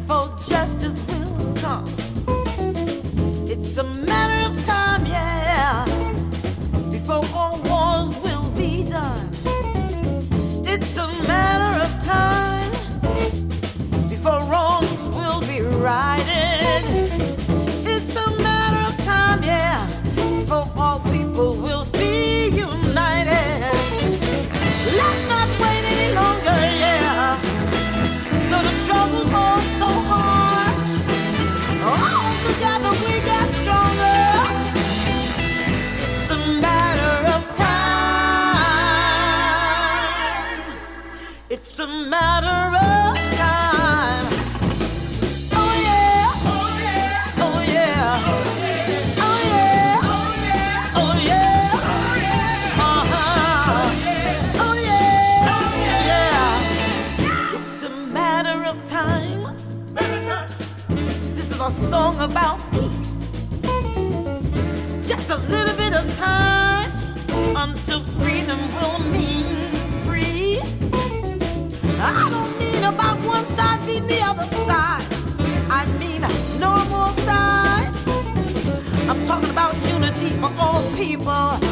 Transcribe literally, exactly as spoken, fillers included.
before justice will come. It's a matter of time, yeah, before all wars will be done. It's a matter of time before wrongs will be righted. It's a matter of time, yeah, before all people will be united. Let's not wait any longer, yeah. Though the struggle's all so hard, all together we get stronger. It's a matter of time. It's a matter of time. Oh yeah. Oh yeah. Oh yeah. Oh yeah. Oh yeah. Uh-huh. Oh yeah. Yeah. It's a matter of time. This is a song about peace. Just a little bit of time until freedom will mean free. I don't mean about one side beating the other side. I mean no more sides. I'm talking about unity for all people.